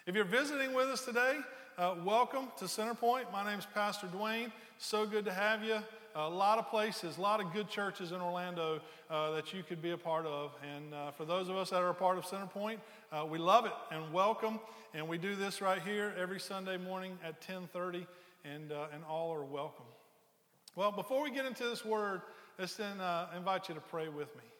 If you're visiting with us today, welcome to Centerpoint. My name is Pastor Dwayne. So good to have you. A lot of places, a lot of good churches in Orlando that you could be a part of. And for those of us that are a part of Centerpoint, we love it and welcome. And we do this right here every Sunday morning at 10:30, and all are welcome. Well, before we get into this word, let's then invite you to pray with me.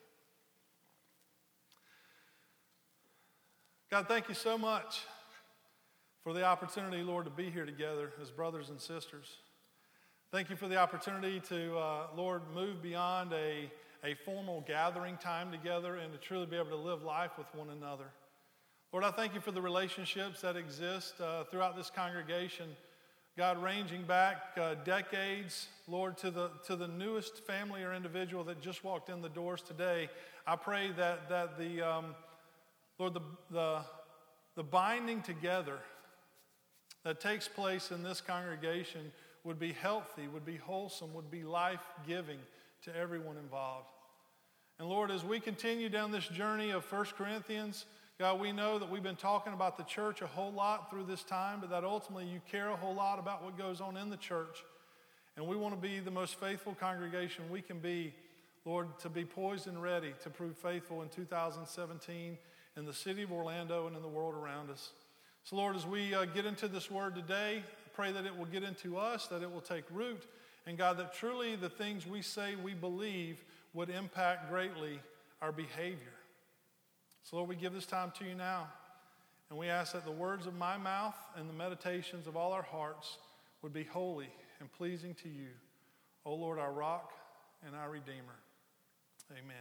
God, thank you so much for the opportunity, Lord, to be here together as brothers and sisters. Thank you for the opportunity to, Lord, move beyond a formal gathering time together and to truly be able to live life with one another. Lord, I thank you for the relationships that exist throughout this congregation, God, ranging back decades, Lord, to the newest family or individual that just walked in the doors today. I pray that the Lord, the binding together that takes place in this congregation would be healthy, would be wholesome, would be life-giving to everyone involved. And Lord, as we continue down this journey of 1 Corinthians, God, we know that we've been talking about the church a whole lot through this time, but that ultimately you care a whole lot about what goes on in the church. And we want to be the most faithful congregation we can be, Lord, to be poised and ready to prove faithful in 2017 in the city of Orlando and in the world around us. So, Lord, as we get into this word today, I pray that it will get into us, that it will take root, and God, that truly the things we say we believe would impact greatly our behavior. So, Lord, we give this time to you now, and we ask that the words of my mouth and the meditations of all our hearts would be holy and pleasing to you, O Lord, our rock and our Redeemer. Amen.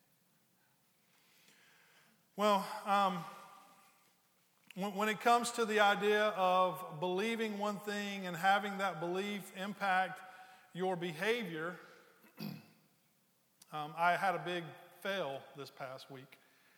Well, when it comes to the idea of believing one thing and having that belief impact your behavior, I had a big fail this past week.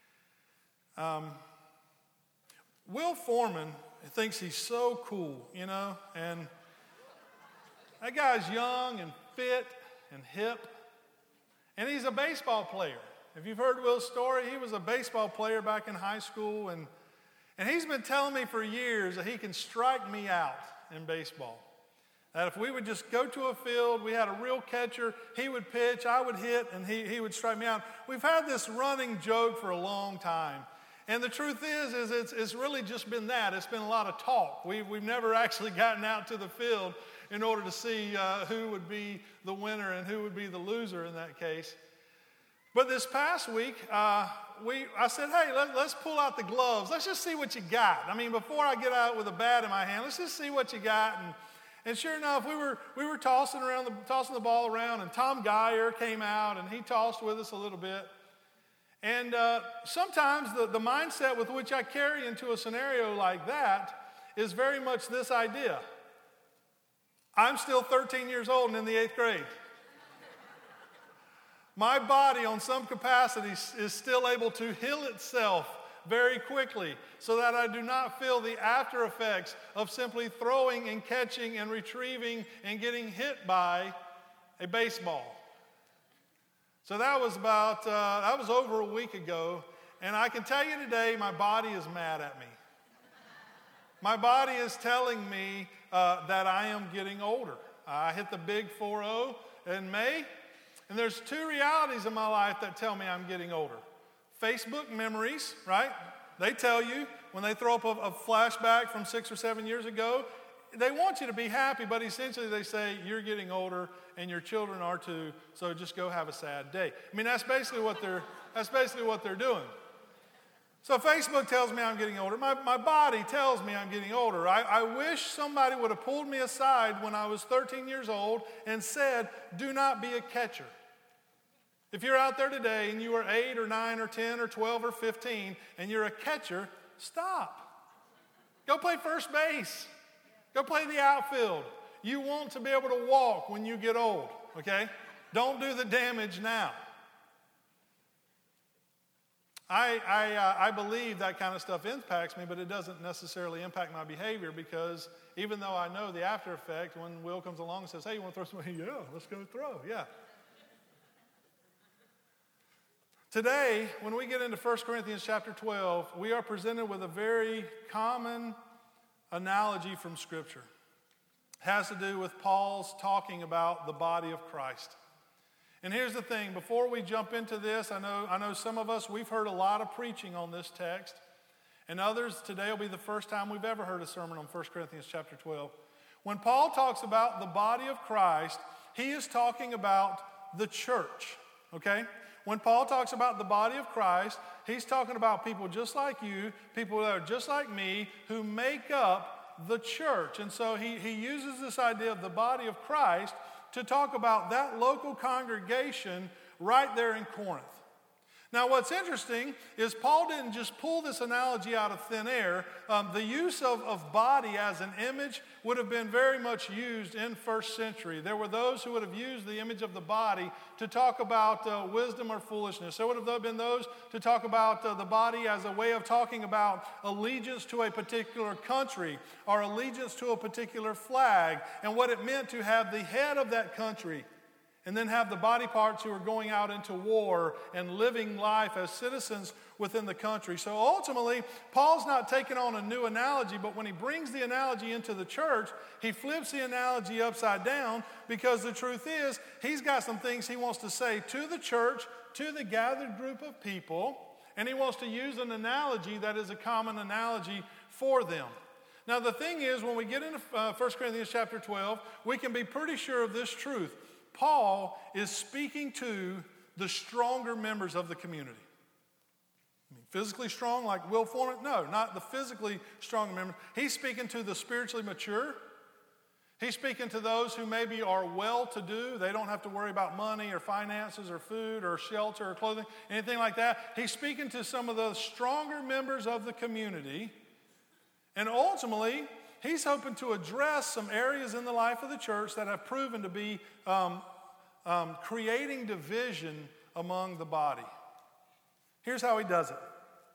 Will Foreman thinks he's so cool, you know, and that guy's young and fit and hip, and he's a baseball player. If you've heard Will's story, he was a baseball player back in high school, and he's been telling me for years that he can strike me out in baseball. That if we would just go to a field, we had a real catcher, he would pitch, I would hit, and he would strike me out. We've had this running joke for a long time. And the truth is it's really just been that. It's been a lot of talk. We've never actually gotten out to the field in order to see who would be the winner and who would be the loser in that case. But this past week, I said, hey, let's pull out the gloves. Let's just see what you got. I mean, before I get out with a bat in my hand, let's just see what you got. And sure enough, we were tossing the ball around, and Tom Geyer came out, and he tossed with us a little bit. And sometimes the mindset with which I carry into a scenario like that is very much this idea. I'm still 13 years old and in the 8th grade. My body, on some capacity, is still able to heal itself very quickly so that I do not feel the after effects of simply throwing and catching and retrieving and getting hit by a baseball. So that was over a week ago, and I can tell you today my body is mad at me. My body is telling me that I am getting older. I hit the big 4-0 in May. And there's two realities in my life that tell me I'm getting older. Facebook memories, right? They tell you when they throw up a flashback from 6 or 7 years ago, they want you to be happy, but essentially they say you're getting older and your children are too, so just go have a sad day. I mean, that's basically what they're doing. So Facebook tells me I'm getting older. My body tells me I'm getting older. I wish somebody would have pulled me aside when I was 13 years old and said, do not be a catcher. If you're out there today and you are 8 or 9 or 10 or 12 or 15 and you're a catcher, stop. Go play first base. Go play the outfield. You want to be able to walk when you get old, okay? Don't do the damage now. I believe that kind of stuff impacts me, but it doesn't necessarily impact my behavior because even though I know the after effect, when Will comes along and says, hey, you want to throw something? Yeah, let's go throw, yeah. Today, when we get into 1 Corinthians chapter 12, we are presented with a very common analogy from Scripture. It has to do with Paul's talking about the body of Christ. And here's the thing, before we jump into this, I know some of us, we've heard a lot of preaching on this text, and others, today will be the first time we've ever heard a sermon on 1 Corinthians chapter 12. When Paul talks about the body of Christ, he is talking about the church, okay? When Paul talks about the body of Christ, he's talking about people just like you, people that are just like me, who make up the church. And so he uses this idea of the body of Christ to talk about that local congregation right there in Corinth. Now, what's interesting is Paul didn't just pull this analogy out of thin air. The use of body as an image would have been very much used in first century. There were those who would have used the image of the body to talk about wisdom or foolishness. There would have been those to talk about the body as a way of talking about allegiance to a particular country or allegiance to a particular flag and what it meant to have the head of that country and then have the body parts who are going out into war and living life as citizens within the country. So ultimately, Paul's not taking on a new analogy, but when he brings the analogy into the church, he flips the analogy upside down, because the truth is, he's got some things he wants to say to the church, to the gathered group of people, and he wants to use an analogy that is a common analogy for them. Now the thing is, when we get into 1 Corinthians chapter 12, we can be pretty sure of this truth. Paul is speaking to the stronger members of the community. I mean, physically strong like Will Foreman? No, not the physically strong members. He's speaking to the spiritually mature. He's speaking to those who maybe are well-to-do. They don't have to worry about money or finances or food or shelter or clothing, anything like that. He's speaking to some of the stronger members of the community. And ultimately, he's hoping to address some areas in the life of the church that have proven to be creating division among the body. Here's how he does it.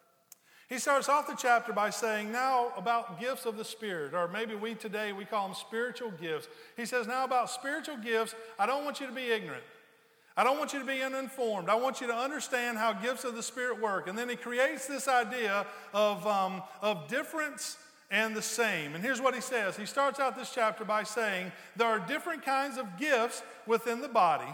He starts off the chapter by saying, now about gifts of the Spirit, or maybe we call them spiritual gifts. He says, now about spiritual gifts, I don't want you to be ignorant. I don't want you to be uninformed. I want you to understand how gifts of the Spirit work. And then he creates this idea of difference and the same. And here's what he says. He starts out this chapter by saying, there are different kinds of gifts within the body,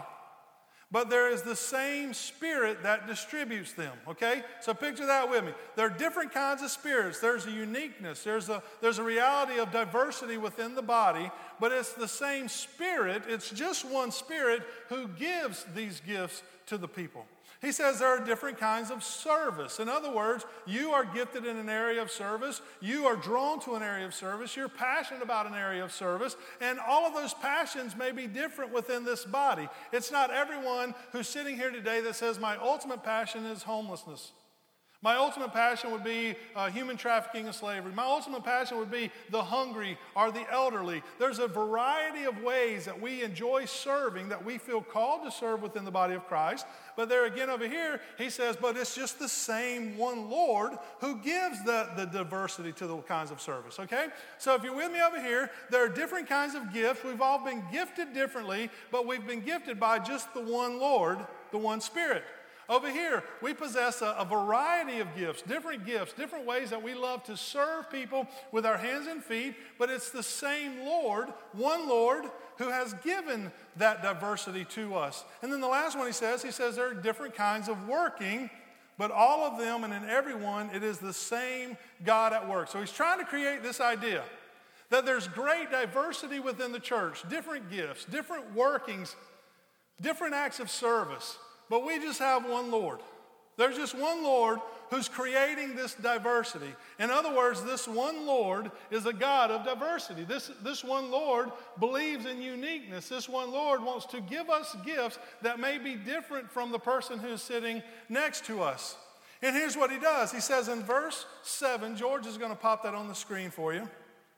but there is the same Spirit that distributes them, okay? So picture that with me. There are different kinds of spirits. There's a uniqueness. There's a reality of diversity within the body, but it's the same Spirit. It's just one Spirit who gives these gifts to the people. He says there are different kinds of service. In other words, you are gifted in an area of service. You are drawn to an area of service. You're passionate about an area of service. And all of those passions may be different within this body. It's not everyone who's sitting here today that says, my ultimate passion is homelessness. My ultimate passion would be human trafficking and slavery. My ultimate passion would be the hungry or the elderly. There's a variety of ways that we enjoy serving, that we feel called to serve within the body of Christ. But there again over here, he says, but it's just the same one Lord who gives the diversity to the kinds of service, okay? So if you're with me over here, there are different kinds of gifts. We've all been gifted differently, but we've been gifted by just the one Lord, the one Spirit. Over here, we possess a variety of gifts, different ways that we love to serve people with our hands and feet, but it's the same Lord, one Lord, who has given that diversity to us. And then the last one he says there are different kinds of working, but all of them and in everyone, it is the same God at work. So he's trying to create this idea that there's great diversity within the church, different gifts, different workings, different acts of service. But we just have one Lord. There's just one Lord who's creating this diversity. In other words, this one Lord is a God of diversity. This one Lord believes in uniqueness. This one Lord wants to give us gifts that may be different from the person who's sitting next to us. And here's what he does. He says in verse 7, George is going to pop that on the screen for you.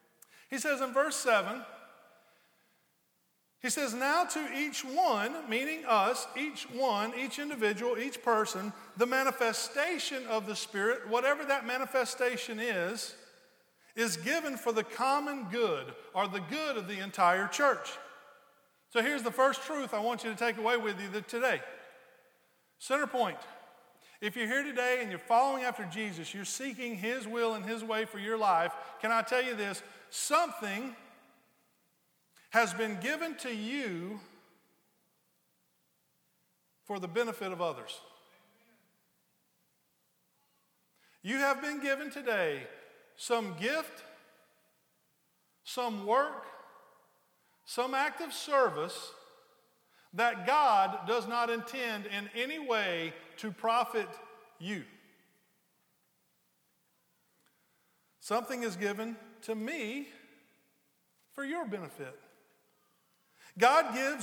He says in verse 7, he says, now to each one, meaning us, each one, each individual, each person, the manifestation of the Spirit, whatever that manifestation is given for the common good or the good of the entire church. So here's the first truth I want you to take away with you today. Center point. If you're here today and you're following after Jesus, you're seeking His will and His way for your life, can I tell you this? Something has been given to you for the benefit of others. You have been given today some gift, some work, some act of service that God does not intend in any way to profit you. Something is given to me for your benefit. God gives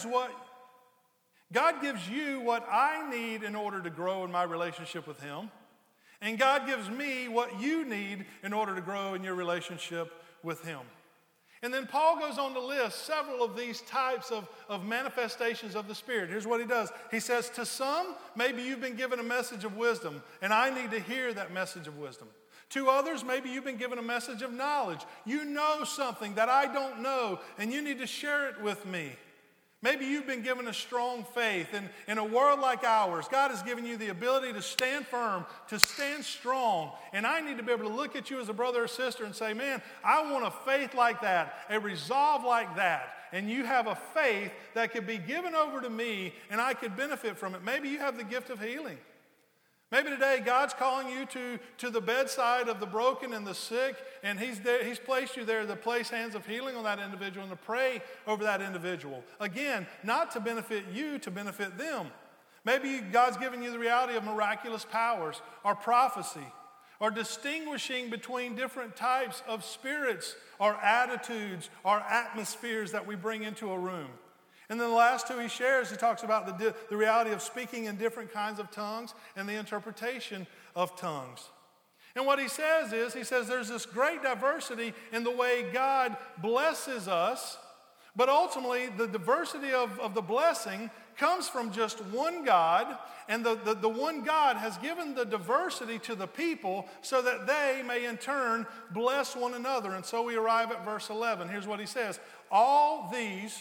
you what I need in order to grow in my relationship with Him. And God gives me what you need in order to grow in your relationship with Him. And then Paul goes on to list several of these types of manifestations of the Spirit. Here's what he does. He says, to some, maybe you've been given a message of wisdom, and I need to hear that message of wisdom. To others, maybe you've been given a message of knowledge. You know something that I don't know, and you need to share it with me. Maybe you've been given a strong faith. And in a world like ours, God has given you the ability to stand firm, to stand strong. And I need to be able to look at you as a brother or sister and say, man, I want a faith like that, a resolve like that. And you have a faith that could be given over to me and I could benefit from it. Maybe you have the gift of healing. Maybe today God's calling you to the bedside of the broken and the sick, and He's placed you there to place hands of healing on that individual and to pray over that individual. Again, not to benefit you, to benefit them. Maybe God's given you the reality of miraculous powers or prophecy or distinguishing between different types of spirits or attitudes or atmospheres that we bring into a room. And then the last two he shares, he talks about the reality of speaking in different kinds of tongues and the interpretation of tongues. And what he says is, there's this great diversity in the way God blesses us, but ultimately the diversity of the blessing comes from just one God, and the one God has given the diversity to the people so that they may in turn bless one another. And so we arrive at verse 11. Here's what he says. All these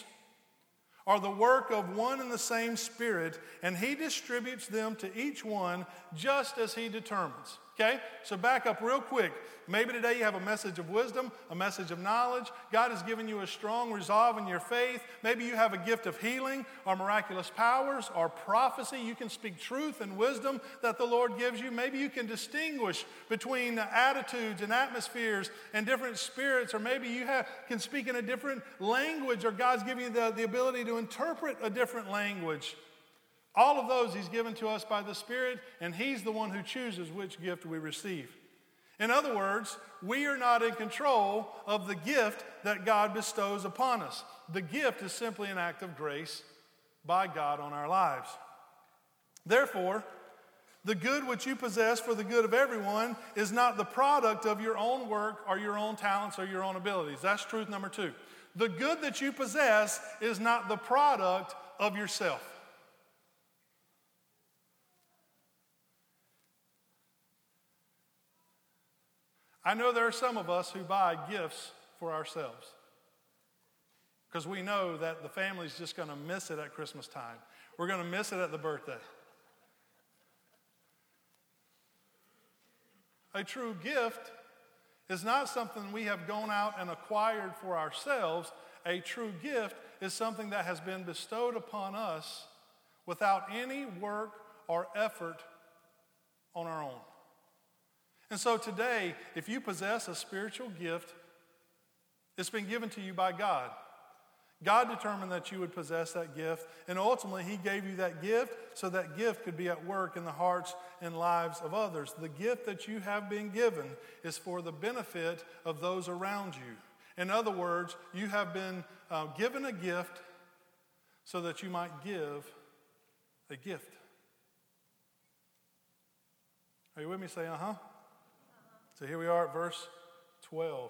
are the work of one and the same Spirit, and He distributes them to each one just as He determines. Okay? So back up real quick. Maybe today you have a message of wisdom, a message of knowledge. God has given you a strong resolve in your faith. Maybe you have a gift of healing or miraculous powers or prophecy. You can speak truth and wisdom that the Lord gives you. Maybe you can distinguish between attitudes and atmospheres and different spirits, or maybe you can speak in a different language, or God's giving you the ability to interpret a different language. All of those He's given to us by the Spirit, and He's the one who chooses which gift we receive. In other words, we are not in control of the gift that God bestows upon us. The gift is simply an act of grace by God on our lives. Therefore, the good which you possess for the good of everyone is not the product of your own work or your own talents or your own abilities. That's truth number 2. The good that you possess is not the product of yourself. I know there are some of us who buy gifts for ourselves because we know that the family's just going to miss it at Christmas time. We're going to miss it at the birthday. A true gift is not something we have gone out and acquired for ourselves. A true gift is something that has been bestowed upon us without any work or effort on our own. And so today, if you possess a spiritual gift, it's been given to you by God. God determined that you would possess that gift, and ultimately He gave you that gift so that gift could be at work in the hearts and lives of others. The gift that you have been given is for the benefit of those around you. In other words, you have been given a gift so that you might give a gift. Are you with me? Say, uh-huh. So here we are at verse 12.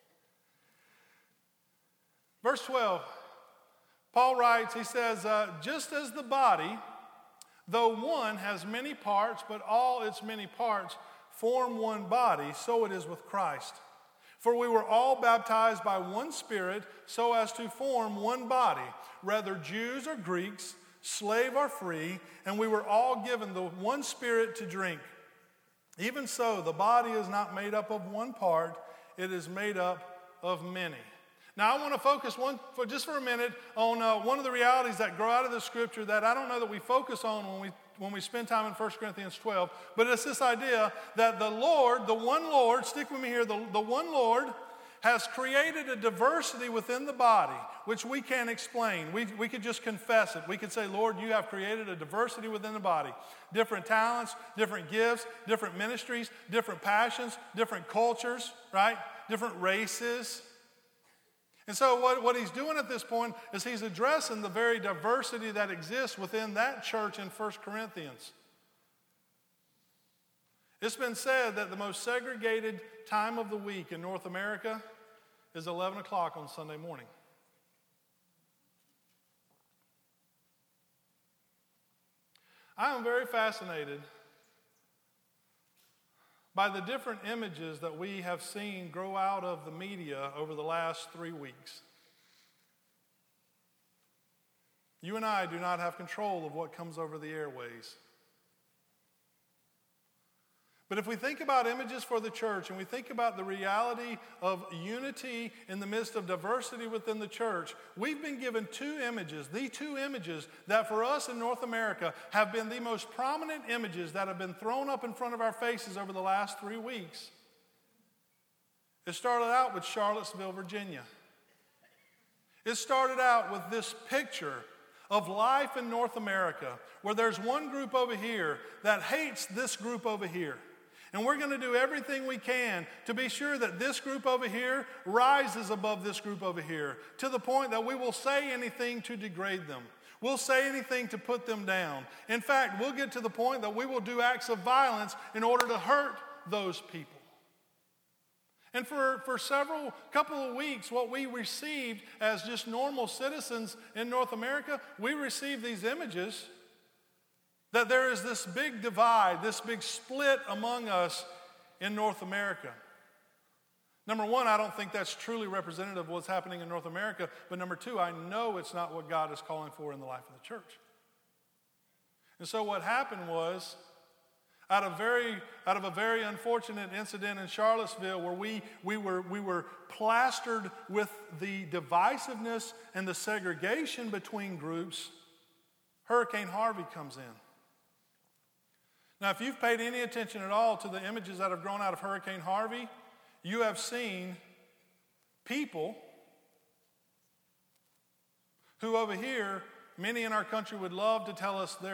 Verse 12, Paul writes, he says, just as the body, though one has many parts, but all its many parts form one body, so it is with Christ. For we were all baptized by one Spirit so as to form one body, whether Jews or Greeks, slave or free, and we were all given the one Spirit to drink. Even so, the body is not made up of one part, it is made up of many. Now, I want to focus just for a minute on one of the realities that grow out of the scripture that I don't know that we focus on when we spend time in 1 Corinthians 12, but it's this idea that the Lord, the one Lord, stick with me here, the one Lord has created a diversity within the body, which we can't explain. We could just confess it. We could say, Lord, you have created a diversity within the body. Different talents, different gifts, different ministries, different passions, different cultures, right? Different races. And so what he's doing at this point is he's addressing the very diversity that exists within that church in 1 Corinthians. It's been said that the most segregated time of the week in North America is 11 o'clock on Sunday morning. I am very fascinated by the different images that we have seen grow out of the media over the last 3 weeks. You and I do not have control of what comes over the airways. But if we think about images for the church and we think about the reality of unity in the midst of diversity within the church, we've been given two images, the two images that for us in North America have been the most prominent images that have been thrown up in front of our faces over the last 3 weeks. It started out with Charlottesville, Virginia. It started out with this picture of life in North America where there's one group over here that hates this group over here. And we're going to do everything we can to be sure that this group over here rises above this group over here to the point that we will say anything to degrade them. We'll say anything to put them down. In fact, we'll get to the point that we will do acts of violence in order to hurt those people. And for couple of weeks, what we received as just normal citizens in North America, we received these images that there is this big divide, this big split among us in North America. Number one, I don't think that's truly representative of what's happening in North America. But number two, I know it's not what God is calling for in the life of the church. And so what happened was, out of a very unfortunate incident in Charlottesville where we were plastered with the divisiveness and the segregation between groups, Hurricane Harvey comes in. Now, if you've paid any attention at all to the images that have grown out of Hurricane Harvey, you have seen people who over here, many in our country would love to tell us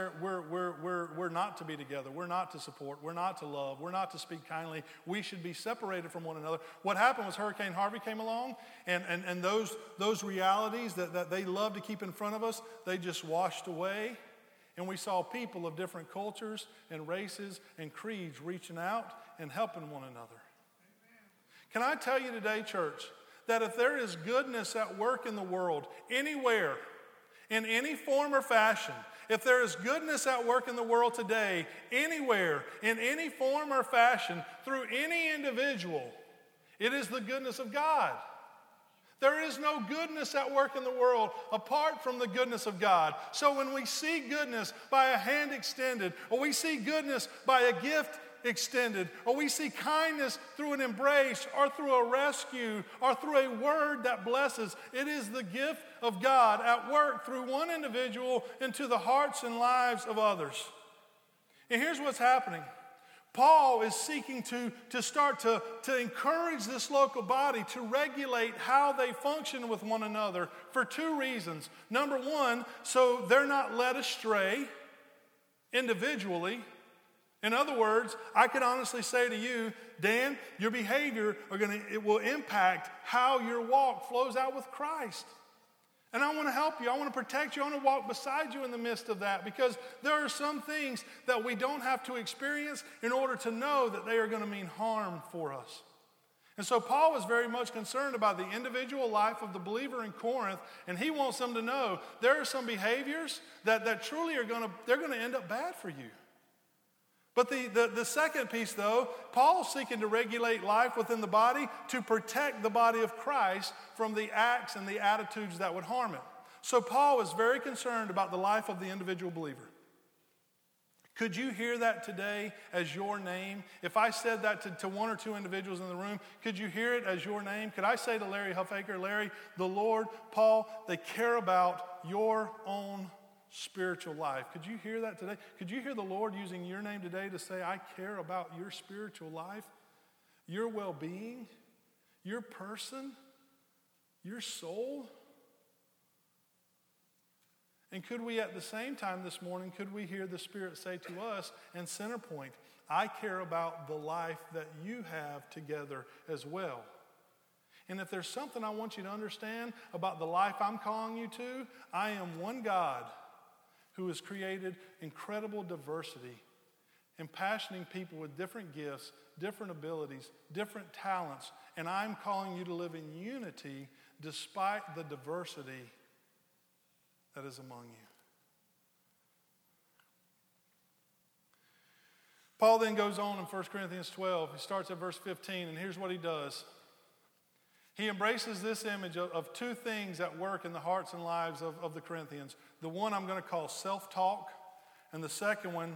we're not to be together, we're not to support, we're not to love, we're not to speak kindly, we should be separated from one another. What happened was Hurricane Harvey came along, and those realities that they love to keep in front of us, they just washed away. And we saw people of different cultures and races and creeds reaching out and helping one another. Amen. Can I tell you today, church, that if there is goodness at work in the world, anywhere, in any form or fashion, if there is goodness at work in the world today, anywhere, in any form or fashion, through any individual, it is the goodness of God. There is no goodness at work in the world apart from the goodness of God. So when we see goodness by a hand extended, or we see goodness by a gift extended, or we see kindness through an embrace, or through a rescue, or through a word that blesses, it is the gift of God at work through one individual into the hearts and lives of others. And here's what's happening. Paul is seeking to start to encourage this local body to regulate how they function with one another for two reasons. Number one, so they're not led astray individually. In other words, I could honestly say to you, Dan, your behavior it will impact how your walk flows out with Christ. And I want to help you. I want to protect you. I want to walk beside you in the midst of that, because there are some things that we don't have to experience in order to know that they are going to mean harm for us. And so Paul was very much concerned about the individual life of the believer in Corinth, and he wants them to know there are some behaviors that truly they're going to end up bad for you. But the second piece, though, Paul's seeking to regulate life within the body to protect the body of Christ from the acts and the attitudes that would harm it. So Paul is very concerned about the life of the individual believer. Could you hear that today as your name? If I said that to one or two individuals in the room, could you hear it as your name? Could I say to Larry Huffaker, Larry, the Lord, Paul, they care about your own spiritual life. Could you hear that today? Could you hear the Lord using your name today to say, I care about your spiritual life, your well-being, your person, your soul? And could we at the same time this morning, could we hear the Spirit say to us in Centerpoint, I care about the life that you have together as well. And if there's something I want you to understand about the life I'm calling you to, I am one God who has created incredible diversity, impassioning people with different gifts, different abilities, different talents, and I'm calling you to live in unity despite the diversity that is among you. Paul then goes on in 1 Corinthians 12. He starts at verse 15, and here's what he does. He embraces this image of two things at work in the hearts and lives of the Corinthians. The one I'm going to call self-talk, and the second one,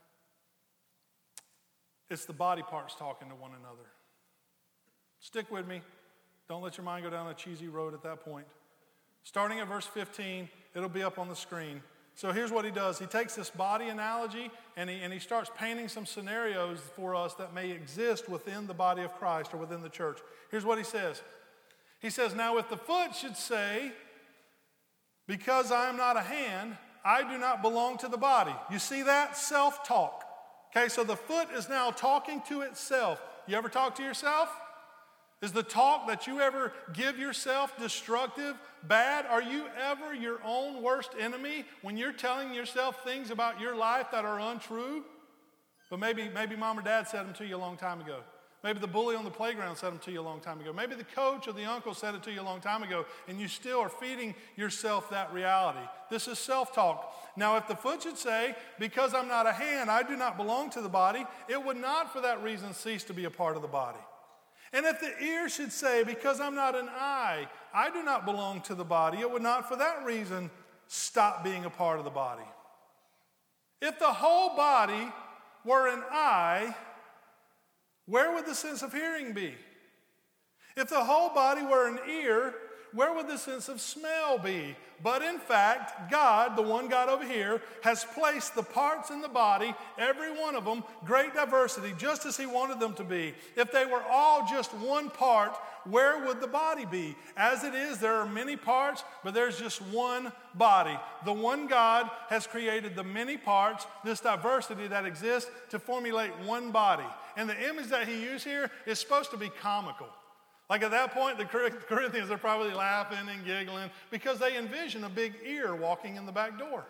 it's the body parts talking to one another. Stick with me. Don't let your mind go down a cheesy road at that point. Starting at verse 15, it'll be up on the screen. So here's what he does. He takes this body analogy and he starts painting some scenarios for us that may exist within the body of Christ or within the church. Here's what he says. He says, now if the foot should say, because I am not a hand, I do not belong to the body. You see that? Self-talk. Okay, so the foot is now talking to itself. You ever talk to yourself? Is the talk that you ever give yourself destructive, bad? Are you ever your own worst enemy when you're telling yourself things about your life that are untrue? But maybe mom or dad said them to you a long time ago. Maybe the bully on the playground said them to you a long time ago. Maybe the coach or the uncle said it to you a long time ago, and you still are feeding yourself that reality. This is self-talk. Now, if the foot should say, because I'm not a hand, I do not belong to the body, it would not for that reason cease to be a part of the body. And if the ear should say, because I'm not an eye, I do not belong to the body, it would not for that reason stop being a part of the body. If the whole body were an eye, where would the sense of hearing be? If the whole body were an ear, where would the sense of smell be? But in fact, God, the one God over here, has placed the parts in the body, every one of them, great diversity, just as he wanted them to be. If they were all just one part, where would the body be? As it is, there are many parts, but there's just one body. The one God has created the many parts, this diversity that exists, to formulate one body. And the image that he used here is supposed to be comical. Like at that point, the Corinthians are probably laughing and giggling because they envision a big ear walking in the back door.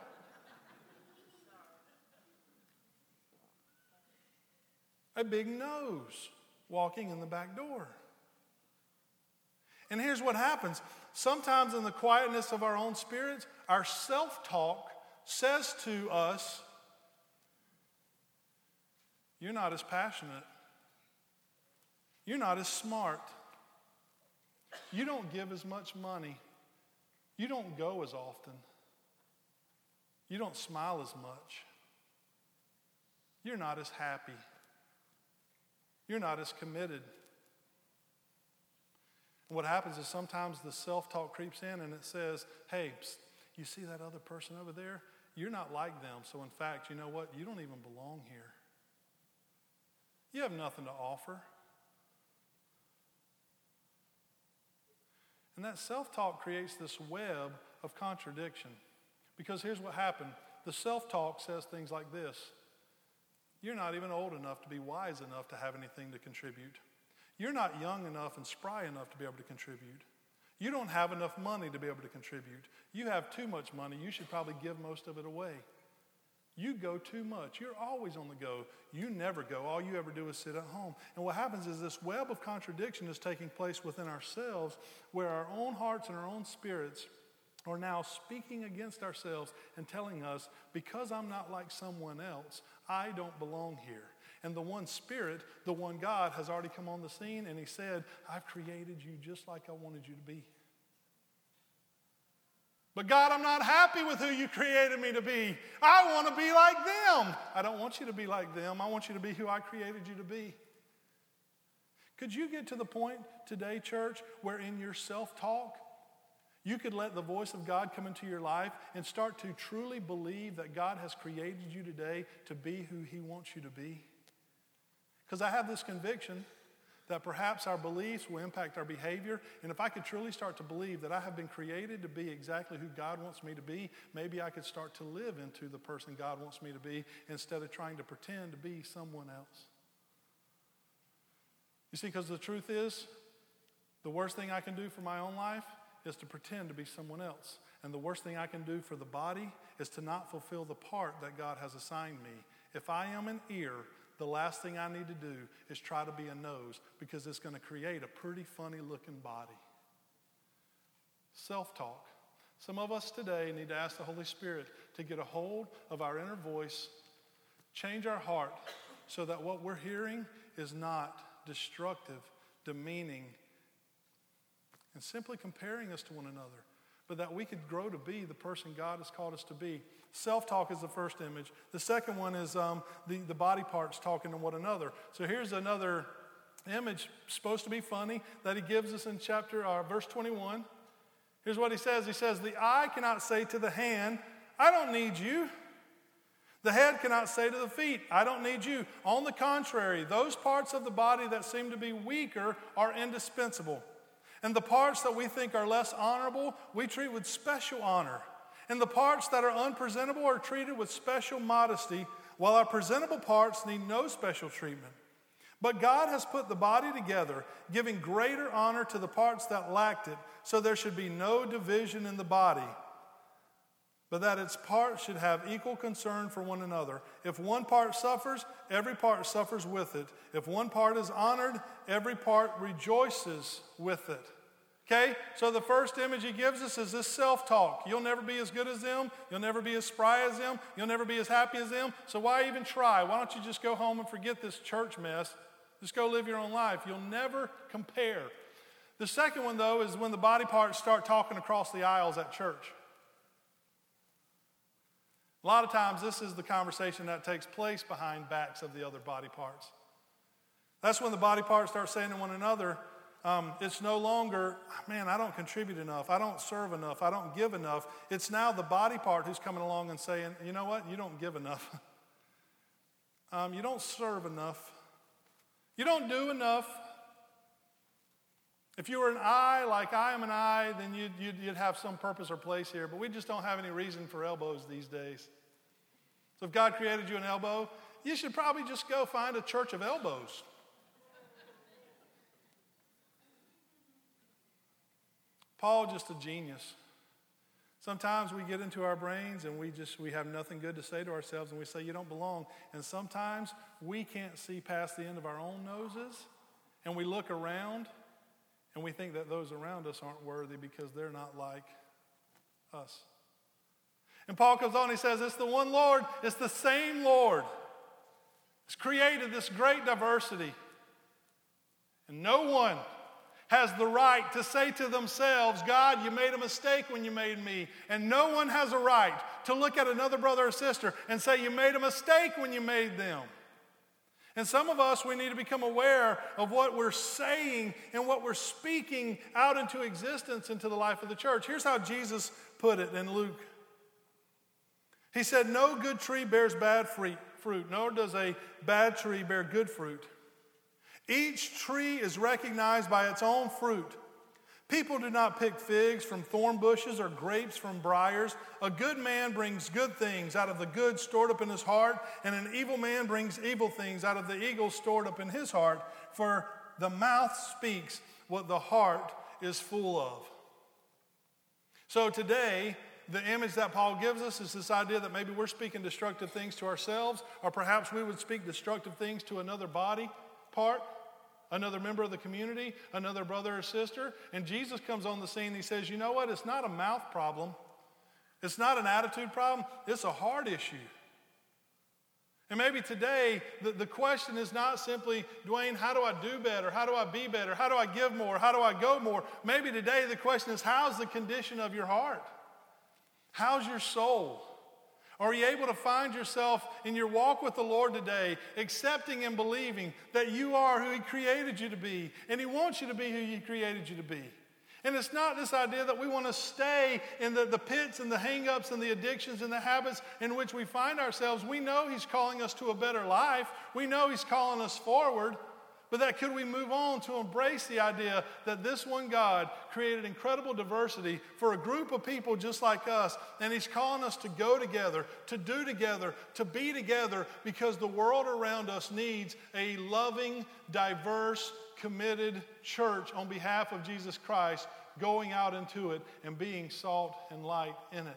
A big nose walking in the back door. And here's what happens. Sometimes in the quietness of our own spirits, our self-talk says to us, you're not as passionate. You're not as smart. You don't give as much money. You don't go as often. You don't smile as much. You're not as happy. You're not as committed. And what happens is sometimes the self-talk creeps in and it says, hey, psst, you see that other person over there? You're not like them. So in fact, you know what? You don't even belong here. You have nothing to offer. And that self-talk creates this web of contradiction. Because here's what happened. The self-talk says things like this. You're not even old enough to be wise enough to have anything to contribute. You're not young enough and spry enough to be able to contribute. You don't have enough money to be able to contribute. You have too much money. You should probably give most of it away. You go too much. You're always on the go. You never go. All you ever do is sit at home. And what happens is this web of contradiction is taking place within ourselves where our own hearts and our own spirits are now speaking against ourselves and telling us, because I'm not like someone else, I don't belong here. And the one Spirit, the one God, has already come on the scene and he said, I've created you just like I wanted you to be. But God, I'm not happy with who you created me to be. I want to be like them. I don't want you to be like them. I want you to be who I created you to be. Could you get to the point today, church, where in your self-talk, you could let the voice of God come into your life and start to truly believe that God has created you today to be who he wants you to be? Because I have this conviction that perhaps our beliefs will impact our behavior. And if I could truly start to believe that I have been created to be exactly who God wants me to be, maybe I could start to live into the person God wants me to be instead of trying to pretend to be someone else. You see, because the truth is, the worst thing I can do for my own life is to pretend to be someone else. And the worst thing I can do for the body is to not fulfill the part that God has assigned me. If I am an ear, the last thing I need to do is try to be a nose, because it's going to create a pretty funny looking body. Self-talk. Some of us today need to ask the Holy Spirit to get a hold of our inner voice, change our heart so that what we're hearing is not destructive, demeaning, and simply comparing us to one another, but that we could grow to be the person God has called us to be. Self-talk is the first image. The second one is the body parts talking to one another. So here's another image, supposed to be funny, that he gives us in verse 21. Here's what he says. He says, the eye cannot say to the hand, I don't need you. The head cannot say to the feet, I don't need you. On the contrary, those parts of the body that seem to be weaker are indispensable. And the parts that we think are less honorable, we treat with special honor. And the parts that are unpresentable are treated with special modesty, while our presentable parts need no special treatment. But God has put the body together, giving greater honor to the parts that lacked it, so there should be no division in the body, but that its parts should have equal concern for one another. If one part suffers, every part suffers with it. If one part is honored, every part rejoices with it. Okay, so the first image he gives us is this self-talk. You'll never be as good as them. You'll never be as spry as them. You'll never be as happy as them. So why even try? Why don't you just go home and forget this church mess? Just go live your own life. You'll never compare. The second one, though, is when the body parts start talking across the aisles at church. A lot of times this is the conversation that takes place behind backs of the other body parts. That's when the body parts start saying to one another, it's no longer, man, I don't contribute enough. I don't serve enough. I don't give enough. It's now the body part who's coming along and saying, you know what? You don't give enough. You don't serve enough. You don't do enough. If you were an eye like I am an eye, then you'd have some purpose or place here. But we just don't have any reason for elbows these days. So if God created you an elbow, you should probably just go find a church of elbows. Paul, just a genius. Sometimes we get into our brains and we have nothing good to say to ourselves, and we say, you don't belong. And sometimes we can't see past the end of our own noses, and we look around and we think that those around us aren't worthy because they're not like us. And Paul comes on, he says, it's the one Lord, it's the same Lord. It's created this great diversity. And no one has the right to say to themselves, God, you made a mistake when you made me. And no one has a right to look at another brother or sister and say, you made a mistake when you made them. And some of us, we need to become aware of what we're saying and what we're speaking out into existence into the life of the church. Here's how Jesus put it in Luke. He said, no good tree bears bad fruit, nor does a bad tree bear good fruit. Each tree is recognized by its own fruit. People do not pick figs from thorn bushes or grapes from briars. A good man brings good things out of the good stored up in his heart, and an evil man brings evil things out of the evil stored up in his heart. For the mouth speaks what the heart is full of. So today, the image that Paul gives us is this idea that maybe we're speaking destructive things to ourselves, or perhaps we would speak destructive things to another body part, another member of the community, another brother or sister. And Jesus comes on the scene. He says, you know what? It's not a mouth problem. It's not an attitude problem. It's a heart issue. And maybe today, the question is not simply, Dwayne, how do I do better? How do I be better? How do I give more? How do I go more? Maybe today the question is, how's the condition of your heart? How's your soul? Are you able to find yourself in your walk with the Lord today, accepting and believing that you are who He created you to be, and He wants you to be who He created you to be? And it's not this idea that we want to stay in the pits and the hang-ups and the addictions and the habits in which we find ourselves. We know He's calling us to a better life. We know He's calling us forward. But that could we move on to embrace the idea that this one God created incredible diversity for a group of people just like us, and He's calling us to go together, to do together, to be together, because the world around us needs a loving, diverse, committed church on behalf of Jesus Christ, going out into it and being salt and light in it. Amen.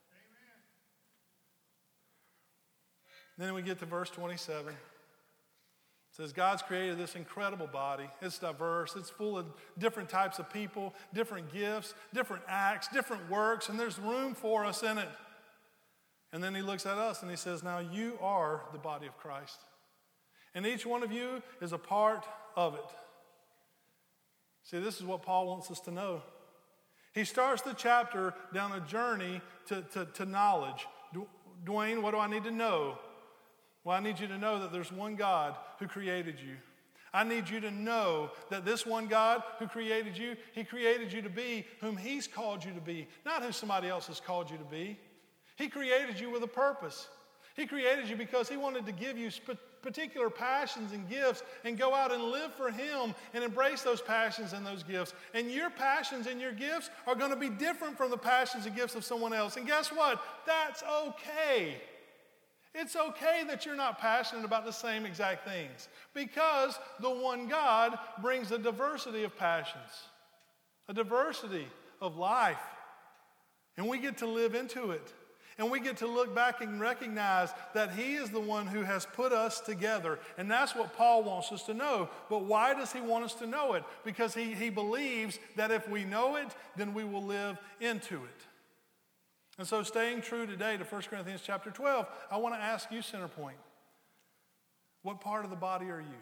Then we get to verse 27. It says, God's created this incredible body. It's diverse. It's full of different types of people, different gifts, different acts, different works, and there's room for us in it. And then He looks at us and He says, now you are the body of Christ. And each one of you is a part of it. See, this is what Paul wants us to know. He starts the chapter down a journey to knowledge. Dwayne, what do I need to know? Well, I need you to know that there's one God who created you. I need you to know that this one God who created you, He created you to be whom He's called you to be, not who somebody else has called you to be. He created you with a purpose. He created you because He wanted to give you particular passions and gifts and go out and live for Him and embrace those passions and those gifts. And your passions and your gifts are going to be different from the passions and gifts of someone else. And guess what? That's okay. It's okay that you're not passionate about the same exact things, because the one God brings a diversity of passions, a diversity of life, and we get to live into it. And we get to look back and recognize that He is the one who has put us together. And that's what Paul wants us to know. But why does he want us to know it? Because he believes that if we know it, then we will live into it. And so staying true today to 1 Corinthians chapter 12, I want to ask you, Centerpoint, what part of the body are you?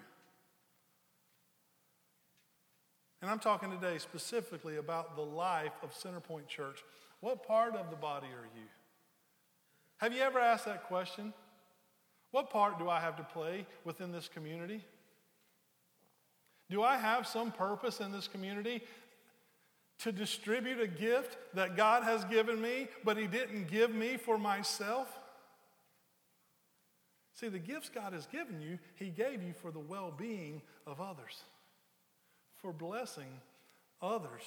And I'm talking today specifically about the life of Centerpoint Church. What part of the body are you? Have you ever asked that question? What part do I have to play within this community? Do I have some purpose in this community to distribute a gift that God has given me, but He didn't give me for myself? See, the gifts God has given you, He gave you for the well-being of others, for blessing others.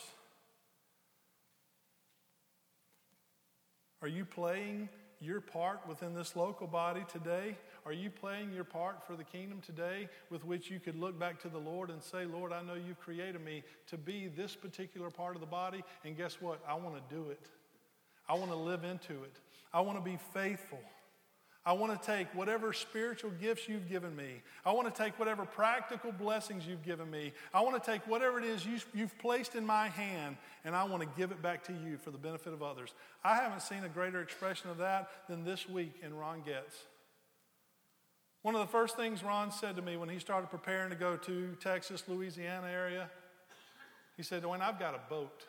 Are you playing your part within this local body today? Are you playing your part for the kingdom today, with which you could look back to the Lord and say, Lord, I know You've created me to be this particular part of the body, and guess what? I want to do it. I want to live into it. I want to be faithful. I want to take whatever spiritual gifts You've given me. I want to take whatever practical blessings You've given me. I want to take whatever it is you've placed in my hand, and I want to give it back to You for the benefit of others. I haven't seen a greater expression of that than this week in Ron Getz. One of the first things Ron said to me when he started preparing to go to Texas, Louisiana area, he said, Dwayne, I've got a boat.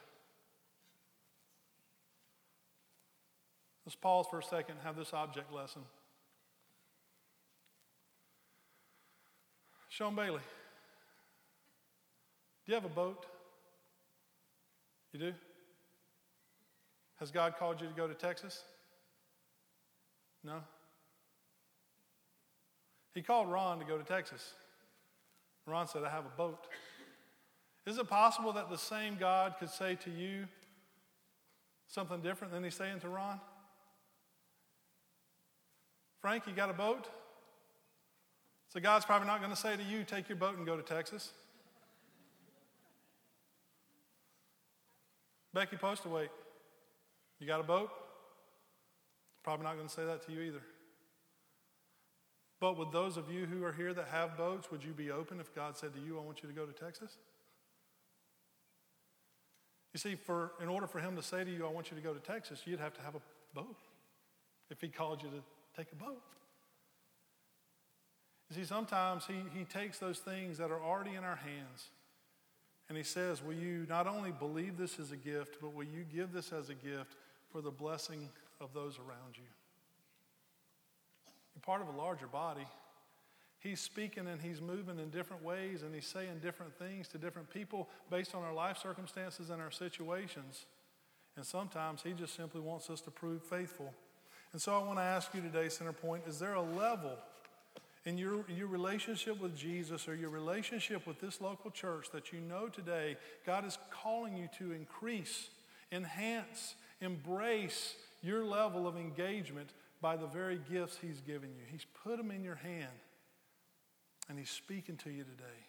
Let's pause for a second and have this object lesson. Sean Bailey, do you have a boat? You do? Has God called you to go to Texas? No? He called Ron to go to Texas. Ron said, I have a boat. Is it possible that the same God could say to you something different than He's saying to Ron? Frank, you got a boat? So God's probably not going to say to you, take your boat and go to Texas. Becky Postawait, you got a boat? Probably not going to say that to you either. But with those of you who are here that have boats, would you be open if God said to you, I want you to go to Texas? You see, in order for Him to say to you, I want you to go to Texas, you'd have to have a boat if He called you to take a boat. You see, sometimes he takes those things that are already in our hands and He says, will you not only believe this as a gift, but will you give this as a gift for the blessing of those around you. You're part of a larger body. He's speaking and he's moving in different ways, and he's saying different things to different people based on our life circumstances and our situations. And sometimes he just simply wants us to prove faithful. And so I want to ask you today, Centerpoint, is there a level in your relationship with Jesus or your relationship with this local church that you know today God is calling you to increase, enhance, embrace your level of engagement by the very gifts he's given you? He's put them in your hand, and he's speaking to you today.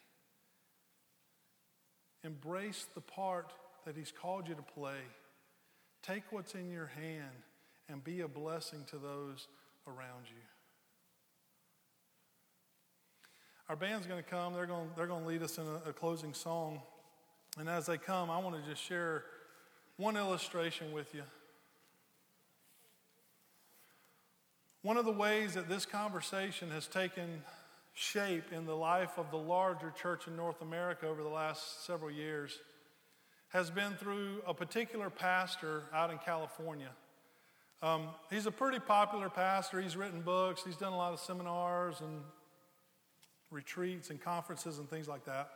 Embrace the part that he's called you to play. Take what's in your hand and be a blessing to those around you. Our band's going to come. They're going to lead us in a closing song. And as they come, I want to just share one illustration with you. One of the ways that this conversation has taken shape in the life of the larger church in North America over the last several years has been through a particular pastor out in California. He's a pretty popular pastor. He's written books. He's done a lot of seminars and retreats and conferences and things like that.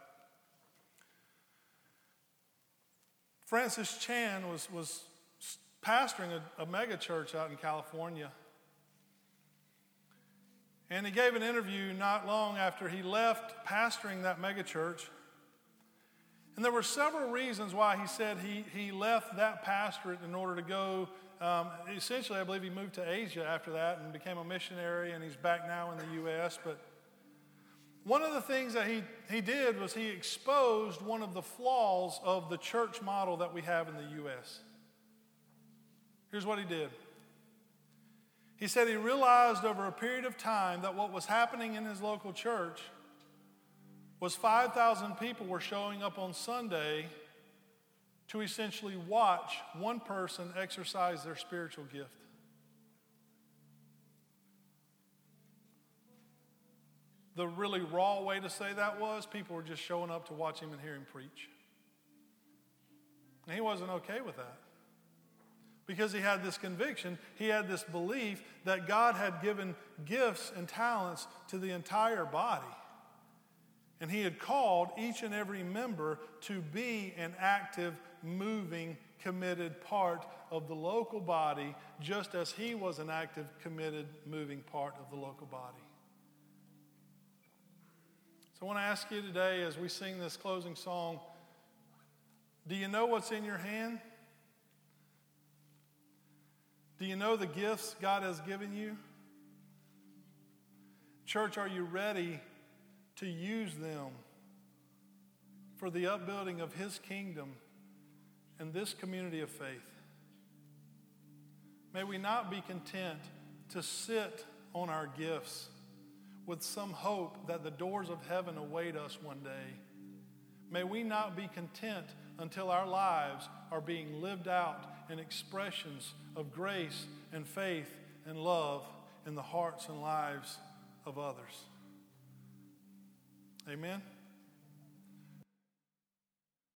Francis Chan was pastoring a mega church out in California. And he gave an interview not long after he left pastoring that mega church. And there were several reasons why he said he left that pastorate in order to go. Essentially, I believe he moved to Asia after that and became a missionary, and he's back now in the U.S. But one of the things that he did was he exposed one of the flaws of the church model that we have in the U.S. Here's what he did. He said he realized over a period of time that what was happening in his local church was 5,000 people were showing up on Sunday to essentially watch one person exercise their spiritual gift. The really raw way to say that was people were just showing up to watch him and hear him preach. And he wasn't okay with that. Because he had this conviction, he had this belief that God had given gifts and talents to the entire body. And he had called each and every member to be an active, moving, committed part of the local body, just as he was an active, committed, moving part of the local body. So I want to ask you today, as we sing this closing song, do you know what's in your hand? Do you know the gifts God has given you? Church, are you ready to use them for the upbuilding of his kingdom and this community of faith? May we not be content to sit on our gifts with some hope that the doors of heaven await us one day. May we not be content until our lives are being lived out in expressions of grace and faith and love in the hearts and lives of others. Amen.